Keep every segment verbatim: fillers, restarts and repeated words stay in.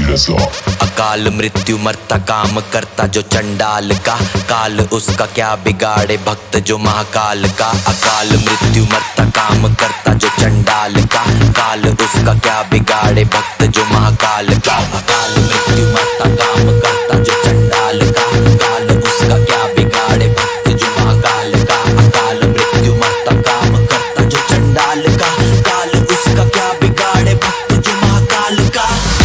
अकाल मृत्यु मरता काम करता जो चंडाल का, काल उसका क्या बिगाड़े भक्त जो महाकाल का। अकाल मृत्यु मरता काम करता जो चंडाल का, काल उसका क्या बिगाड़े भक्त जो महाकाल का। अकाल मृत्यु मरता काम करता जो चंडाल का, काल उसका क्या बिगाड़े भक्त जो महाकाल का। अकाल मृत्यु मरता काम करता जो चंडाल का, काल उसका क्या बिगाड़े भक्त जो महाकाल का।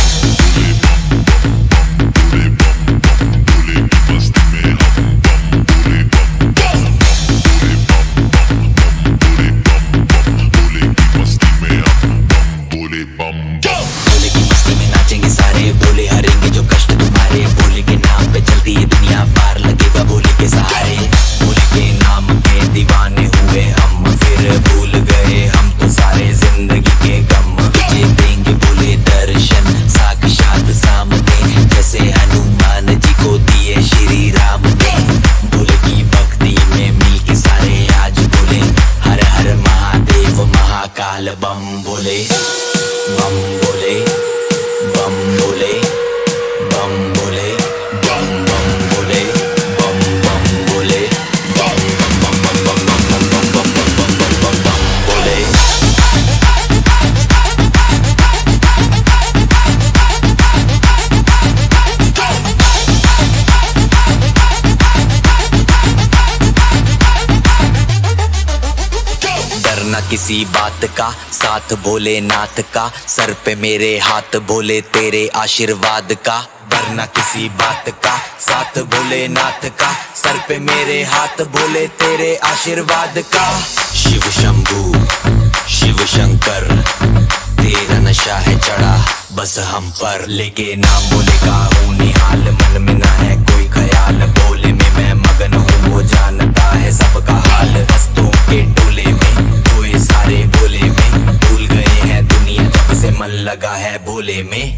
भोले की मस्ती में नाचेंगे सारे, भोले हरेंगे जो कष्ट तुम्हारे। भोले के नाम पे चलती है दुनिया, पार लगेगा भोले के सहारे। भोले के नाम के दीवाने हुए हम, फिर भूल गए हम तो सारे जिंदगी के गम। तुझे देंगे भोले दर्शन साक्षात सामने, जैसे हनुमान जी को दिए श्री राम ने। भोले की भक्ति में मिल के सारे आज बोले, हर हर महादेव महाकाल बम भोले। बम बोले बम बोले बम बोले बम बम बोले बम बम बोले बम बम बम बम बम बम बम बम बम बम बम बोले। डरना किसी बात का, साथ भोलेनाथ का, सर पे मेरे हाथ भोले तेरे आशीर्वाद का। डरना किसी बात का, साथ भोलेनाथ का, सर पे मेरे हाथ भोले तेरे आशीर्वाद का। शिव शंभू शिव शंकर तेरा नशा है चढ़ा बस हम पर, लेके नाम भोले का हूँ निहाल। मन में ना है कोई ख्याल, भोले में मैं मगन हूँ, वो जानता है सबका हाल। हस्तों के टोले में कोई सारे भोले में, भूल गए हैं दुनिया जब से मन लगा है भोले में।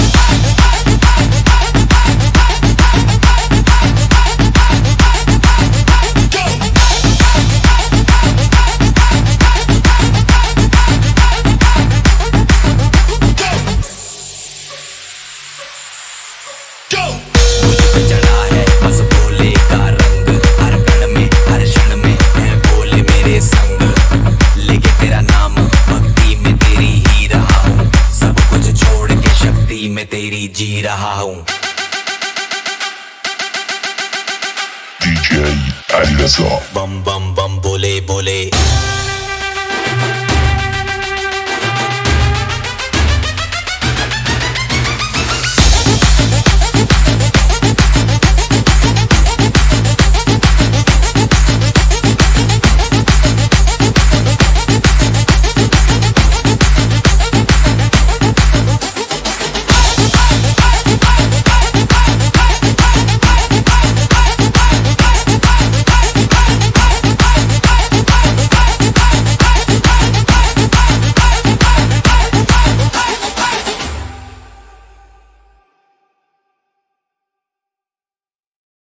चढ़ा है बस भोले का रंग, हर कण में हर क्षण में है भोले मेरे संग। लेके तेरा नाम भक्ति में तेरी ही रहा हूँ, सब कुछ छोड़ के शक्ति में तेरी जी रहा हूँ। बम बम बम बोले बोले।